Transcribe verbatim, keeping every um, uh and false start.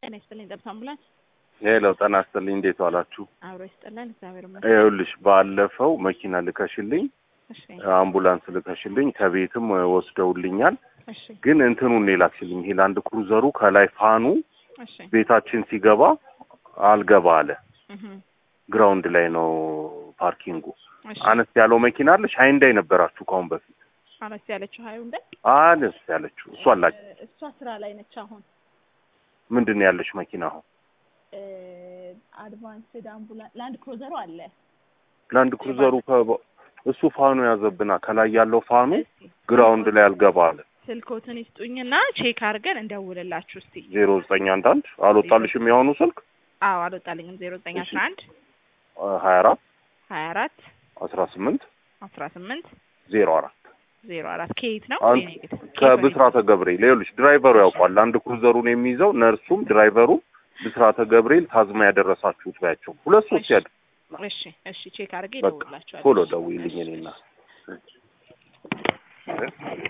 ጤና ይስጥልኝ ጠብታ አምቡላንስ ሄሎ ጤና ይስጥልኝ እንዴት ዋላችሁ? አብሮ ይስጥልን እግዚአብሔር ይመስገን። ይኸውልሽ ባለፈው መኪና ልከሽልኝ እሺ አምቡላንስ ልከሽልኝ ከቤትም ወስደውልኛል። እሺ ግን እንትኑን ላክሽልኝ ይሄ ላንድ ክሩዘሩ ከላይ ፋኑ እሺ ቤታችን ሲገባ አልገባ አለ። እህ ግራውንድ ላይ ነው ፓርኪንጉ። እሺ አነስ ያለው መኪና አለሽ ሃይንዳይ ነበራችሁ ካሁን በፊት? አነስ ያለችው ሃይንዳይ አነስ ያለችው እሷ አላች እሷ ስራ ላይ ነች አሁን። ምንድነው ያለሽ መኪና አሁን? አድቫንስድ አምቡላንስ ላንድ ክሩዘሩ አለ። ላንድ ክሩዘሩ እሱ ፋኑ ያዘብና ከላይ ያለው ፋኑ ግራውንድ ላይ አልገባ አለ። ስልኮትን ይስጡኝና ቼክ አድርገን እንደውልላችሁ እስቲ። ዜሮ ዘጠኝ አንድ አንድ አልወጣልሽም የሆኑ ስልክ? አዎ አልወጣልኝም። ዜሮ ዘጠኝ አስራ አንድ ሀያ አራት ሀያ አራት አስራ ስምንት አስራ ስምንት ዜሮ አራት ዜሮ አራት ከየት ነው? ከብስራተ ገብርኤል። ይኸውልሽ ድራይቨሩ ያውቃል ላንድ ክሩዘሩን የሚይዘው ነርሱም ድራይቨሩ ብስራተ ገብርኤል ታዝማ ያደረሳችሁት ባያቸው ሁለት ሶስት ያድ እሺ እሺ ቼክ አድርጌ እደውልላችኋለሁ። ቶሎ ደውይልኝ እኔና